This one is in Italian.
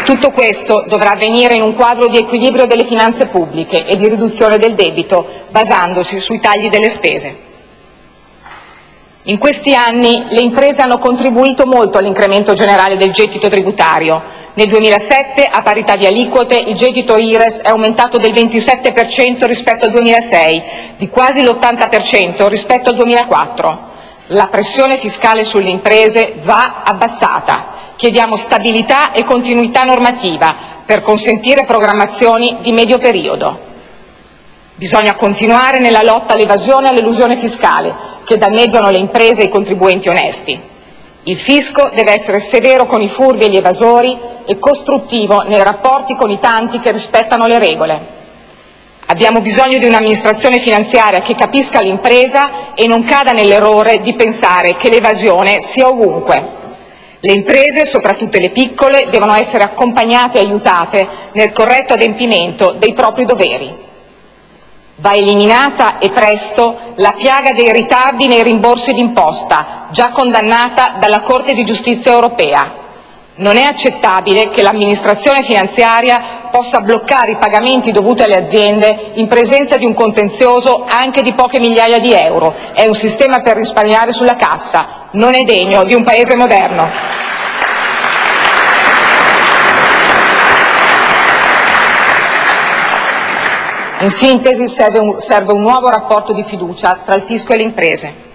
Tutto questo dovrà avvenire in un quadro di equilibrio delle finanze pubbliche e di riduzione del debito, basandosi sui tagli delle spese. In questi anni le imprese hanno contribuito molto all'incremento generale del gettito tributario. Nel 2007, a parità di aliquote, il gettito IRES è aumentato del 27% rispetto al 2006, di quasi l'80% rispetto al 2004. La pressione fiscale sulle imprese va abbassata. Chiediamo stabilità e continuità normativa per consentire programmazioni di medio periodo. Bisogna continuare nella lotta all'evasione e all'elusione fiscale, che danneggiano le imprese e i contribuenti onesti. Il fisco deve essere severo con i furbi e gli evasori e costruttivo nei rapporti con i tanti che rispettano le regole. Abbiamo bisogno di un'amministrazione finanziaria che capisca l'impresa e non cada nell'errore di pensare che l'evasione sia ovunque. Le imprese, soprattutto le piccole, devono essere accompagnate e aiutate nel corretto adempimento dei propri doveri. Va eliminata e presto la piaga dei ritardi nei rimborsi d'imposta, già condannata dalla Corte di Giustizia europea. Non è accettabile che l'amministrazione finanziaria possa bloccare i pagamenti dovuti alle aziende in presenza di un contenzioso anche di poche migliaia di euro. È un sistema per risparmiare sulla cassa, non è degno di un Paese moderno. In sintesi, serve un nuovo rapporto di fiducia tra il fisco e le imprese.